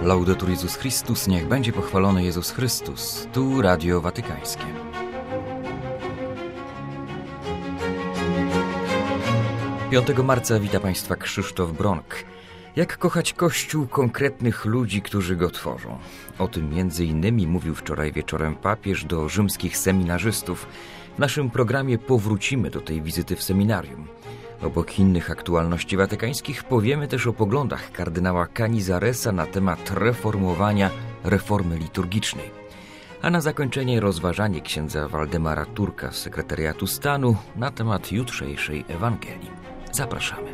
Laudetur Jezus Chrystus, niech będzie pochwalony Jezus Chrystus. Tu Radio Watykańskie. Piątego marca wita Państwa Krzysztof Bronk. Jak kochać Kościół konkretnych ludzi, którzy go tworzą? O tym między innymi mówił wczoraj wieczorem papież do rzymskich seminarzystów. W naszym programie powrócimy do tej wizyty w seminarium. Obok innych aktualności watykańskich powiemy też o poglądach kardynała Canizaresa na temat reformowania reformy liturgicznej. A na zakończenie rozważanie księdza Waldemara Turka z Sekretariatu Stanu na temat jutrzejszej Ewangelii. Zapraszamy.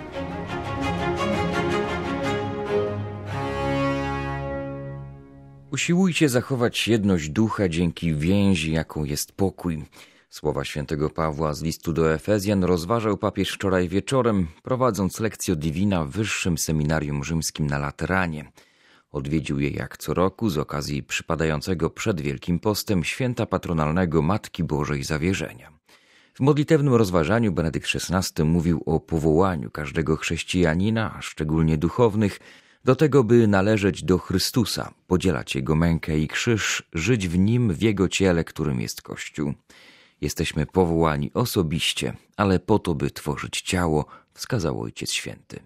Usiłujcie zachować jedność ducha dzięki więzi, jaką jest pokój. Słowa świętego Pawła z listu do Efezjan rozważał papież wczoraj wieczorem, prowadząc lekcję Divina w Wyższym Seminarium Rzymskim na Lateranie. Odwiedził je jak co roku z okazji przypadającego przed Wielkim Postem święta patronalnego Matki Bożej Zawierzenia. W modlitewnym rozważaniu Benedykt XVI mówił o powołaniu każdego chrześcijanina, a szczególnie duchownych, do tego, by należeć do Chrystusa, podzielać Jego mękę i krzyż, żyć w Nim, w Jego ciele, którym jest Kościół. Jesteśmy powołani osobiście, ale po to, by tworzyć ciało, wskazał Ojciec Święty.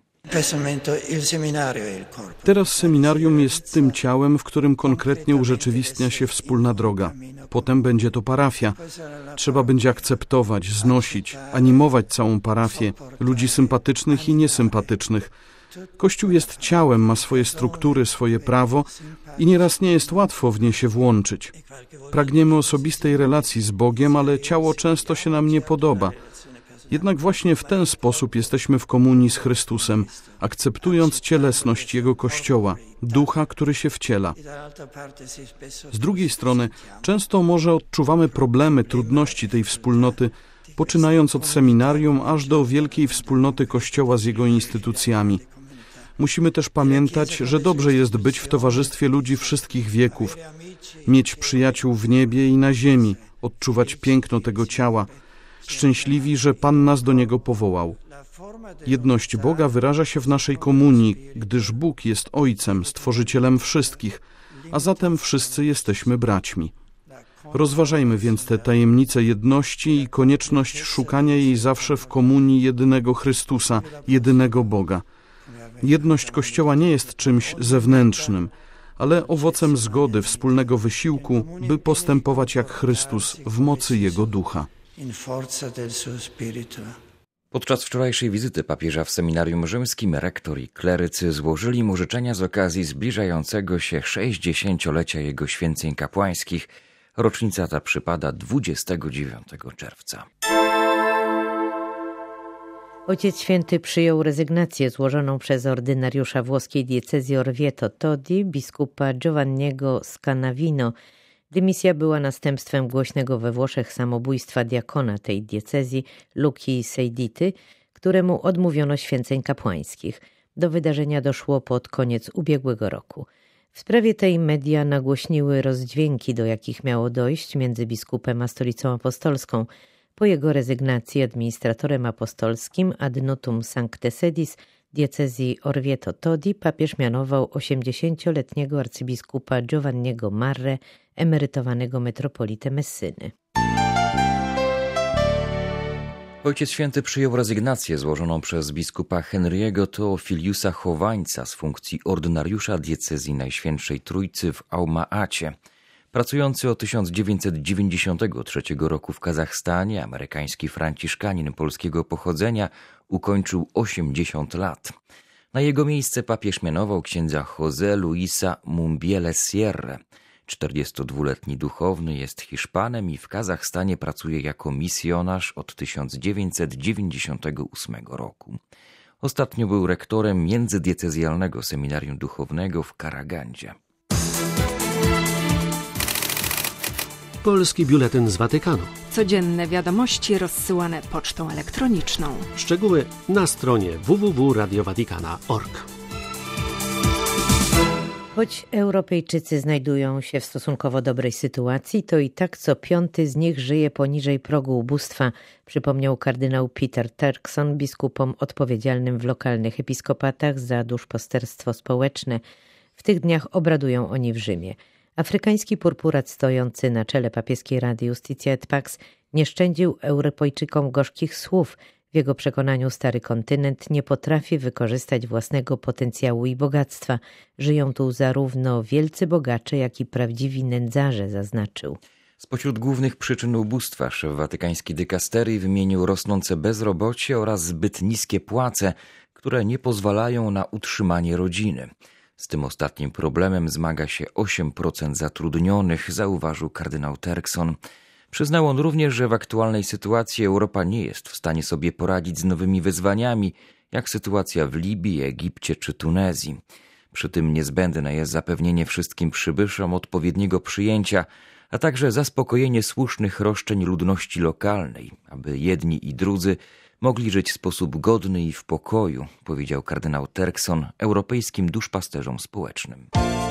Teraz seminarium jest tym ciałem, w którym konkretnie urzeczywistnia się wspólna droga. Potem będzie to parafia. Trzeba będzie akceptować, znosić, animować całą parafię, ludzi sympatycznych i niesympatycznych. Kościół jest ciałem, ma swoje struktury, swoje prawo i nieraz nie jest łatwo w nie się włączyć. Pragniemy osobistej relacji z Bogiem, ale ciało często się nam nie podoba. Jednak właśnie w ten sposób jesteśmy w komunii z Chrystusem, akceptując cielesność Jego Kościoła, ducha, który się wciela. Z drugiej strony, często może odczuwamy problemy, trudności tej wspólnoty, poczynając od seminarium aż do wielkiej wspólnoty Kościoła z jego instytucjami. Musimy też pamiętać, że dobrze jest być w towarzystwie ludzi wszystkich wieków, mieć przyjaciół w niebie i na ziemi, odczuwać piękno tego ciała, szczęśliwi, że Pan nas do niego powołał. Jedność Boga wyraża się w naszej komunii, gdyż Bóg jest Ojcem, Stworzycielem wszystkich, a zatem wszyscy jesteśmy braćmi. Rozważajmy więc te tajemnice jedności i konieczność szukania jej zawsze w komunii jedynego Chrystusa, jedynego Boga. Jedność Kościoła nie jest czymś zewnętrznym, ale owocem zgody, wspólnego wysiłku, by postępować jak Chrystus w mocy Jego Ducha. Podczas wczorajszej wizyty papieża w seminarium rzymskim rektor i klerycy złożyli mu życzenia z okazji zbliżającego się 60-lecia jego święceń kapłańskich. Rocznica ta przypada 29 czerwca. Ojciec Święty przyjął rezygnację złożoną przez ordynariusza włoskiej diecezji Orvieto Todi, biskupa Giovanniego Scanavino. Dymisja była następstwem głośnego we Włoszech samobójstwa diakona tej diecezji, Luki Sejdity, któremu odmówiono święceń kapłańskich. Do wydarzenia doszło pod koniec ubiegłego roku. W sprawie tej media nagłośniły rozdźwięki, do jakich miało dojść między biskupem a Stolicą Apostolską. Po jego rezygnacji administratorem apostolskim ad nutum Sancte Sedis diecezji Orvieto Todi papież mianował 80-letniego arcybiskupa Giovanniego Marre, emerytowanego metropolitę Messyny. Ojciec Święty przyjął rezygnację złożoną przez biskupa Henry'ego Teofiliusa Chowańca z funkcji ordynariusza diecezji Najświętszej Trójcy w Alma-Acie. Pracujący od 1993 roku w Kazachstanie, amerykański franciszkanin polskiego pochodzenia ukończył 80 lat. Na jego miejsce papież mianował księdza José Luisa Mumbiele Sierre. 42-letni duchowny jest Hiszpanem i w Kazachstanie pracuje jako misjonarz od 1998 roku. Ostatnio był rektorem międzydiecezjalnego seminarium duchownego w Karagandzie. Polski biuletyn z Watykanu. Codzienne wiadomości rozsyłane pocztą elektroniczną. Szczegóły na stronie www.radiowatikana.org. Choć Europejczycy znajdują się w stosunkowo dobrej sytuacji, to i tak co piąty z nich żyje poniżej progu ubóstwa, przypomniał kardynał Peter Turkson biskupom odpowiedzialnym w lokalnych episkopatach za duszpasterstwo społeczne. W tych dniach obradują oni w Rzymie. Afrykański purpurat stojący na czele papieskiej Rady Justitia et Pax nie szczędził Europejczykom gorzkich słów. W jego przekonaniu stary kontynent nie potrafi wykorzystać własnego potencjału i bogactwa. Żyją tu zarówno wielcy bogacze, jak i prawdziwi nędzarze, zaznaczył. Spośród głównych przyczyn ubóstwa szef watykańskiej dykasterii wymienił rosnące bezrobocie oraz zbyt niskie płace, które nie pozwalają na utrzymanie rodziny. Z tym ostatnim problemem zmaga się 8% zatrudnionych, zauważył kardynał Turkson. Przyznał on również, że w aktualnej sytuacji Europa nie jest w stanie sobie poradzić z nowymi wyzwaniami, jak sytuacja w Libii, Egipcie czy Tunezji. Przy tym niezbędne jest zapewnienie wszystkim przybyszom odpowiedniego przyjęcia, a także zaspokojenie słusznych roszczeń ludności lokalnej, aby jedni i drudzy mogli żyć w sposób godny i w pokoju, powiedział kardynał Turkson europejskim duszpasterzom społecznym.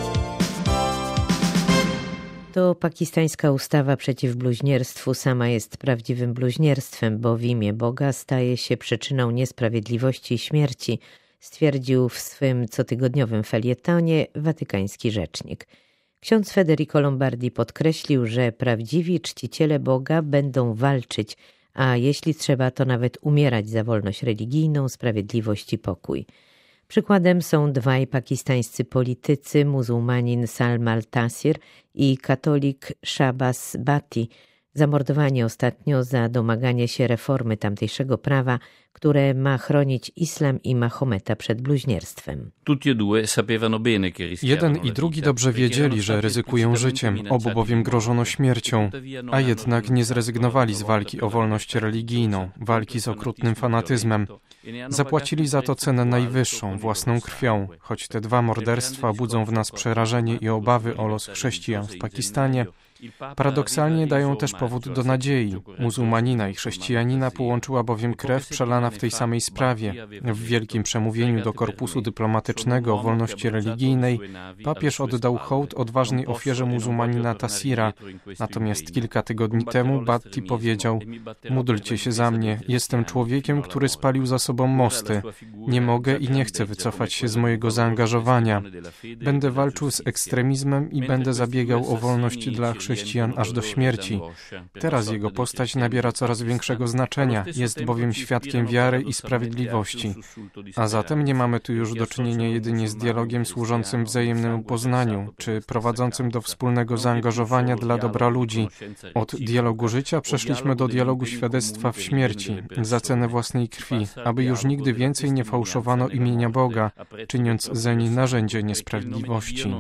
To pakistańska ustawa przeciw bluźnierstwu sama jest prawdziwym bluźnierstwem, bo w imię Boga staje się przyczyną niesprawiedliwości i śmierci, stwierdził w swym cotygodniowym felietonie watykański rzecznik. Ksiądz Federico Lombardi podkreślił, że prawdziwi czciciele Boga będą walczyć, a jeśli trzeba, to nawet umierać za wolność religijną, sprawiedliwość i pokój. Przykładem są dwaj pakistańscy politycy, muzułmanin Salman al-Taseer i katolik Shahbaz Bhatti, zamordowani ostatnio za domaganie się reformy tamtejszego prawa, które ma chronić islam i Mahometa przed bluźnierstwem. Jeden i drugi dobrze wiedzieli, że ryzykują życiem, obu bowiem grożono śmiercią, a jednak nie zrezygnowali z walki o wolność religijną, walki z okrutnym fanatyzmem. Zapłacili za to cenę najwyższą, własną krwią. Choć te dwa morderstwa budzą w nas przerażenie i obawy o los chrześcijan w Pakistanie, paradoksalnie dają też powód do nadziei. Muzułmanina i chrześcijanina połączyła bowiem krew przelana w tej samej sprawie. W wielkim przemówieniu do korpusu dyplomatycznego o wolności religijnej papież oddał hołd odważnej ofierze muzułmanina Tasira. Natomiast kilka tygodni temu Bhatti powiedział: módlcie się za mnie, jestem człowiekiem, który spalił za sobą mosty. Nie mogę i nie chcę wycofać się z mojego zaangażowania. Będę walczył z ekstremizmem i będę zabiegał o wolność dla chrześcijan aż do śmierci. Teraz jego postać nabiera coraz większego znaczenia, jest bowiem świadkiem wiary i sprawiedliwości. A zatem nie mamy tu już do czynienia jedynie z dialogiem służącym wzajemnemu poznaniu, czy prowadzącym do wspólnego zaangażowania dla dobra ludzi. Od dialogu życia przeszliśmy do dialogu świadectwa w śmierci, za cenę własnej krwi, aby już nigdy więcej nie fałszowano imienia Boga, czyniąc zeń narzędzie niesprawiedliwości.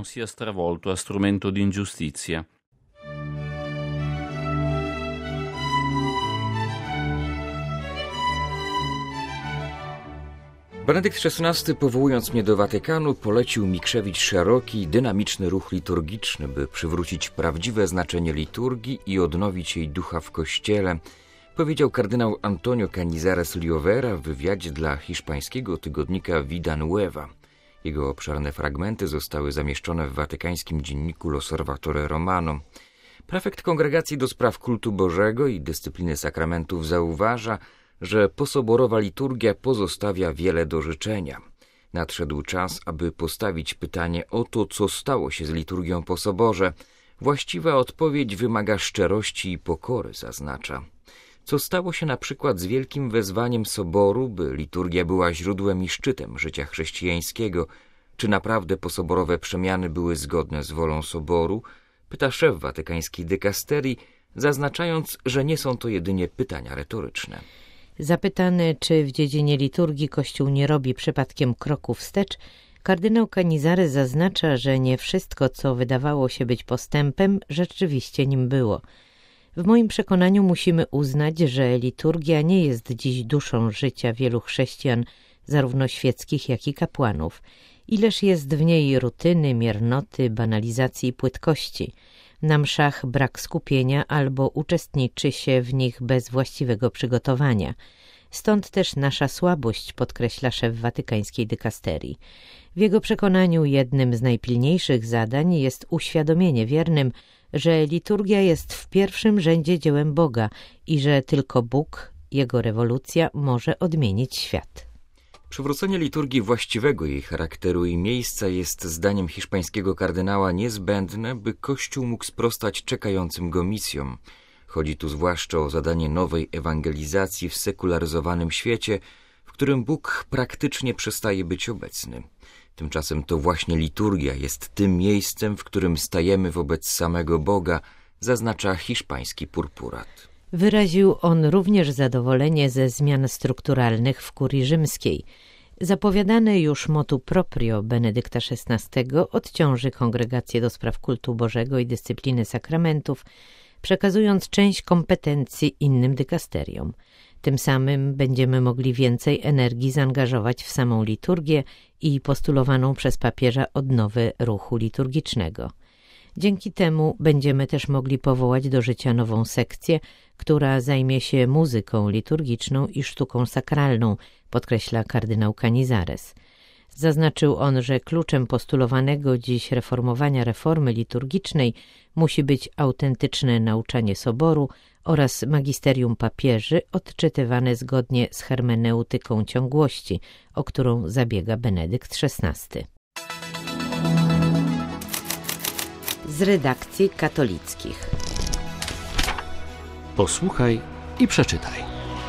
Benedykt XVI, powołując mnie do Watykanu, polecił mi krzewić szeroki, dynamiczny ruch liturgiczny, by przywrócić prawdziwe znaczenie liturgii i odnowić jej ducha w Kościele, powiedział kardynał Antonio Canizares Liovera w wywiadzie dla hiszpańskiego tygodnika Vida Nueva. Jego obszerne fragmenty zostały zamieszczone w watykańskim dzienniku L'Osservatore Romano. Prefekt Kongregacji do Spraw Kultu Bożego i Dyscypliny Sakramentów zauważa, że posoborowa liturgia pozostawia wiele do życzenia. Nadszedł czas, aby postawić pytanie o to, co stało się z liturgią po soborze. Właściwa odpowiedź wymaga szczerości i pokory, zaznacza. Co stało się na przykład z wielkim wezwaniem soboru, by liturgia była źródłem i szczytem życia chrześcijańskiego? Czy naprawdę posoborowe przemiany były zgodne z wolą soboru? Pyta szef watykańskiej dykasterii, zaznaczając, że nie są to jedynie pytania retoryczne. Zapytany, czy w dziedzinie liturgii Kościół nie robi przypadkiem kroku wstecz, kardynał Canizares zaznacza, że nie wszystko, co wydawało się być postępem, rzeczywiście nim było. W moim przekonaniu musimy uznać, że liturgia nie jest dziś duszą życia wielu chrześcijan, zarówno świeckich, jak i kapłanów. Ileż jest w niej rutyny, miernoty, banalizacji i płytkości. Na mszach brak skupienia albo uczestniczy się w nich bez właściwego przygotowania. Stąd też nasza słabość, podkreśla szef watykańskiej dykasterii. W jego przekonaniu jednym z najpilniejszych zadań jest uświadomienie wiernym, że liturgia jest w pierwszym rzędzie dziełem Boga i że tylko Bóg, Jego rewolucja może odmienić świat. Przywrócenie liturgii właściwego jej charakteru i miejsca jest zdaniem hiszpańskiego kardynała niezbędne, by Kościół mógł sprostać czekającym go misjom. Chodzi tu zwłaszcza o zadanie nowej ewangelizacji w sekularyzowanym świecie, w którym Bóg praktycznie przestaje być obecny. Tymczasem to właśnie liturgia jest tym miejscem, w którym stajemy wobec samego Boga, zaznacza hiszpański purpurat. Wyraził on również zadowolenie ze zmian strukturalnych w kurii rzymskiej. Zapowiadane już motu proprio Benedykta XVI odciąży Kongregację do Spraw Kultu Bożego i Dyscypliny Sakramentów, przekazując część kompetencji innym dykasteriom. Tym samym będziemy mogli więcej energii zaangażować w samą liturgię i postulowaną przez papieża odnowę ruchu liturgicznego. Dzięki temu będziemy też mogli powołać do życia nową sekcję, która zajmie się muzyką liturgiczną i sztuką sakralną, podkreśla kardynał Canizares. Zaznaczył on, że kluczem postulowanego dziś reformowania reformy liturgicznej musi być autentyczne nauczanie Soboru oraz magisterium papieży odczytywane zgodnie z hermeneutyką ciągłości, o którą zabiega Benedykt XVI. Z redakcji katolickich. Posłuchaj i przeczytaj.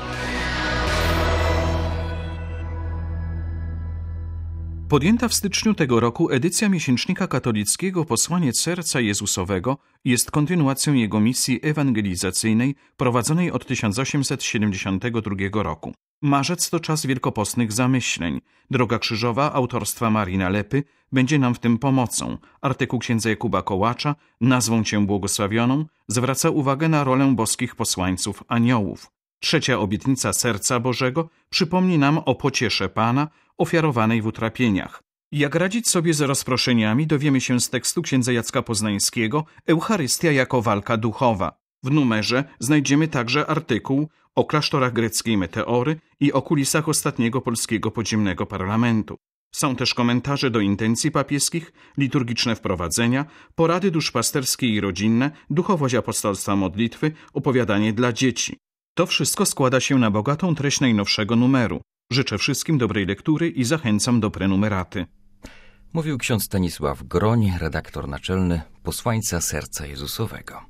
Podjęta w styczniu tego roku edycja miesięcznika katolickiego Posłaniec Serca Jezusowego jest kontynuacją jego misji ewangelizacyjnej prowadzonej od 1872 roku. Marzec to czas wielkopostnych zamyśleń. Droga krzyżowa autorstwa Marii Nalepy będzie nam w tym pomocą. Artykuł księdza Jakuba Kołacza, Nazwą Cię błogosławioną, zwraca uwagę na rolę boskich posłańców aniołów. Trzecia obietnica Serca Bożego przypomni nam o pociesze Pana ofiarowanej w utrapieniach. Jak radzić sobie z rozproszeniami, dowiemy się z tekstu księdza Jacka Poznańskiego Eucharystia jako walka duchowa. W numerze znajdziemy także artykuł o klasztorach greckiej Meteory i o kulisach ostatniego polskiego podziemnego parlamentu. Są też komentarze do intencji papieskich, liturgiczne wprowadzenia, porady duszpasterskie i rodzinne, duchowość apostolstwa modlitwy, opowiadanie dla dzieci. To wszystko składa się na bogatą treść najnowszego numeru. Życzę wszystkim dobrej lektury i zachęcam do prenumeraty. Mówił ksiądz Stanisław Groń, redaktor naczelny Posłańca Serca Jezusowego.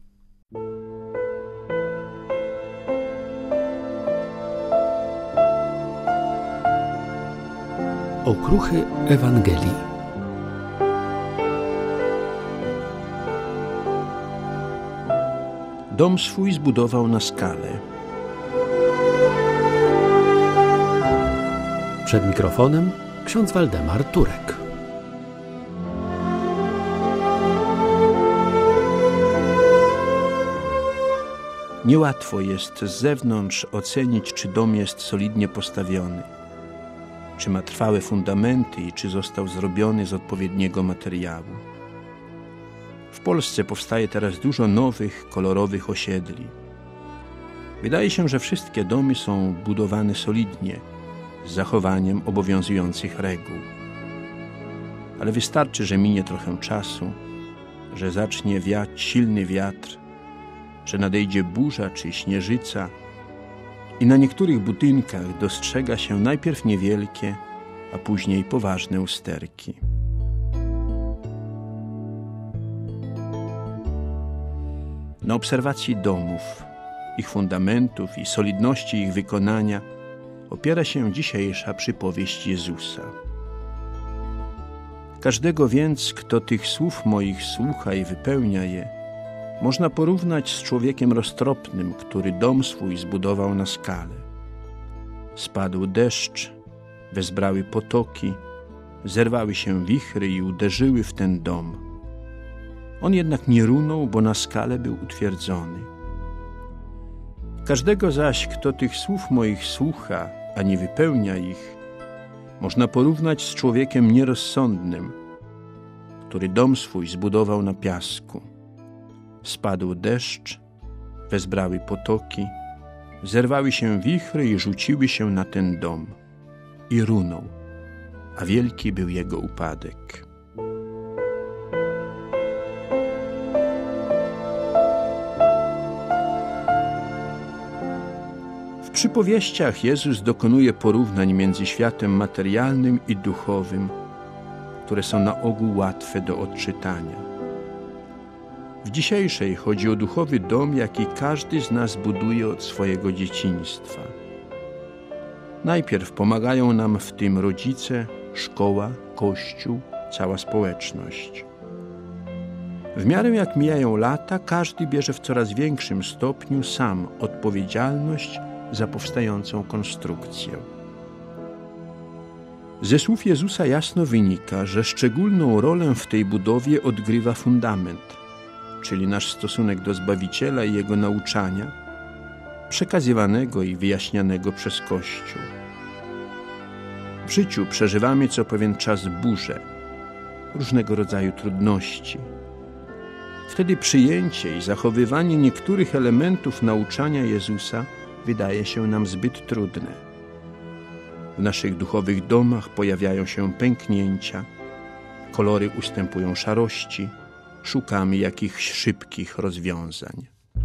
Okruchy Ewangelii. Dom swój zbudował na skale. Przed mikrofonem ksiądz Waldemar Turek. Niełatwo jest z zewnątrz ocenić, czy dom jest solidnie postawiony, czy ma trwałe fundamenty i czy został zrobiony z odpowiedniego materiału. W Polsce powstaje teraz dużo nowych, kolorowych osiedli. Wydaje się, że wszystkie domy są budowane solidnie, z zachowaniem obowiązujących reguł. Ale wystarczy, że minie trochę czasu, że zacznie wiać silny wiatr, że nadejdzie burza czy śnieżyca i na niektórych budynkach dostrzega się najpierw niewielkie, a później poważne usterki. Na obserwacji domów, ich fundamentów i solidności ich wykonania opiera się dzisiejsza przypowieść Jezusa. Każdego więc, kto tych słów moich słucha i wypełnia je, można porównać z człowiekiem roztropnym, który dom swój zbudował na skale. Spadł deszcz, wezbrały potoki, zerwały się wichry i uderzyły w ten dom. On jednak nie runął, bo na skale był utwierdzony. Każdego zaś, kto tych słów moich słucha, a nie wypełnia ich, można porównać z człowiekiem nierozsądnym, który dom swój zbudował na piasku. Spadł deszcz, wezbrały potoki, zerwały się wichry i rzuciły się na ten dom. I runął, a wielki był jego upadek. W przypowieściach Jezus dokonuje porównań między światem materialnym i duchowym, które są na ogół łatwe do odczytania. W dzisiejszej chodzi o duchowy dom, jaki każdy z nas buduje od swojego dzieciństwa. Najpierw pomagają nam w tym rodzice, szkoła, kościół, cała społeczność. W miarę jak mijają lata, każdy bierze w coraz większym stopniu sam odpowiedzialność za powstającą konstrukcję. Ze słów Jezusa jasno wynika, że szczególną rolę w tej budowie odgrywa fundament, czyli nasz stosunek do Zbawiciela i Jego nauczania, przekazywanego i wyjaśnianego przez Kościół. W życiu przeżywamy co pewien czas burze, różnego rodzaju trudności. Wtedy przyjęcie i zachowywanie niektórych elementów nauczania Jezusa wydaje się nam zbyt trudne. W naszych duchowych domach pojawiają się pęknięcia, kolory ustępują szarości, szukamy jakichś szybkich rozwiązań.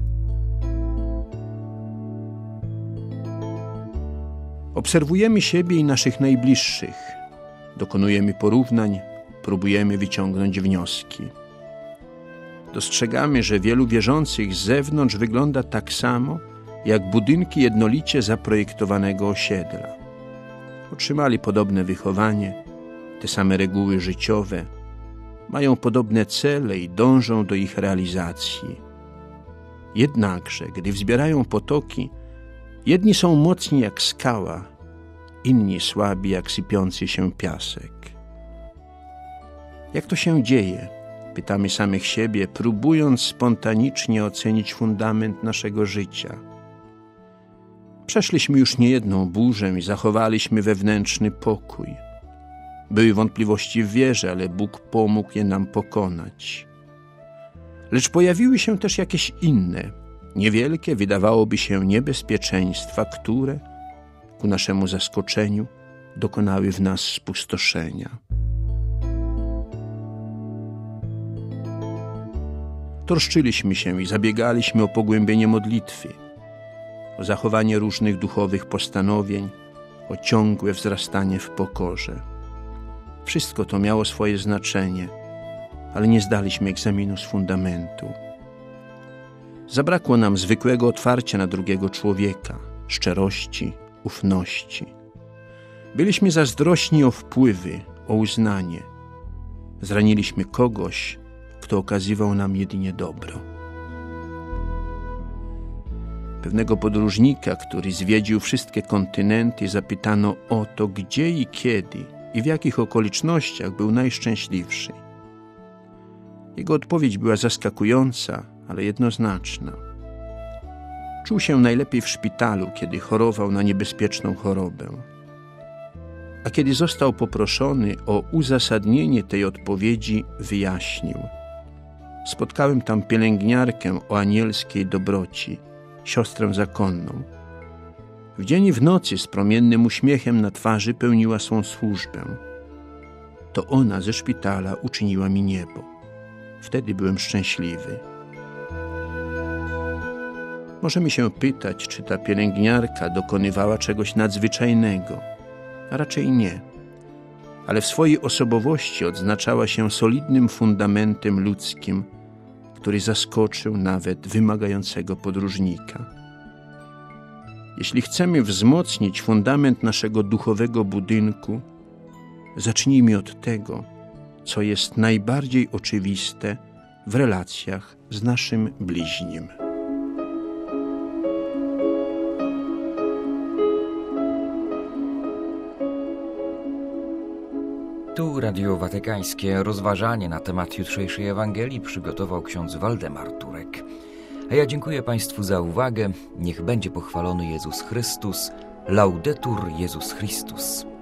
Obserwujemy siebie i naszych najbliższych, dokonujemy porównań, próbujemy wyciągnąć wnioski. Dostrzegamy, że wielu wierzących z zewnątrz wygląda tak samo, jak budynki jednolicie zaprojektowanego osiedla. Otrzymali podobne wychowanie, te same reguły życiowe, mają podobne cele i dążą do ich realizacji. Jednakże, gdy wzbierają potoki, jedni są mocni jak skała, inni słabi jak sypiący się piasek. Jak to się dzieje? Pytamy samych siebie, próbując spontanicznie ocenić fundament naszego życia. Przeszliśmy już niejedną burzę i zachowaliśmy wewnętrzny pokój. Były wątpliwości w wierze, ale Bóg pomógł je nam pokonać. Lecz pojawiły się też jakieś inne, niewielkie, wydawałoby się, niebezpieczeństwa, które, ku naszemu zaskoczeniu, dokonały w nas spustoszenia. Troszczyliśmy się i zabiegaliśmy o pogłębienie modlitwy, o zachowanie różnych duchowych postanowień, o ciągłe wzrastanie w pokorze. Wszystko to miało swoje znaczenie, ale nie zdaliśmy egzaminu z fundamentu. Zabrakło nam zwykłego otwarcia na drugiego człowieka, szczerości, ufności. Byliśmy zazdrośni o wpływy, o uznanie. Zraniliśmy kogoś, kto okazywał nam jedynie dobro. Pewnego podróżnika, który zwiedził wszystkie kontynenty, zapytano o to, gdzie i kiedy i w jakich okolicznościach był najszczęśliwszy. Jego odpowiedź była zaskakująca, ale jednoznaczna. Czuł się najlepiej w szpitalu, kiedy chorował na niebezpieczną chorobę. A kiedy został poproszony o uzasadnienie tej odpowiedzi, wyjaśnił: spotkałem tam pielęgniarkę o anielskiej dobroci, siostrę zakonną. W dzień i w nocy z promiennym uśmiechem na twarzy pełniła swą służbę. To ona ze szpitala uczyniła mi niebo. Wtedy byłem szczęśliwy. Możemy się pytać, czy ta pielęgniarka dokonywała czegoś nadzwyczajnego, a raczej nie. Ale w swojej osobowości odznaczała się solidnym fundamentem ludzkim, który zaskoczył nawet wymagającego podróżnika. Jeśli chcemy wzmocnić fundament naszego duchowego budynku, zacznijmy od tego, co jest najbardziej oczywiste w relacjach z naszym bliźnim. Tu Radio Watykańskie. Rozważanie na temat jutrzejszej Ewangelii przygotował ksiądz Waldemar Turek. A ja dziękuję Państwu za uwagę. Niech będzie pochwalony Jezus Chrystus. Laudetur Jezus Chrystus.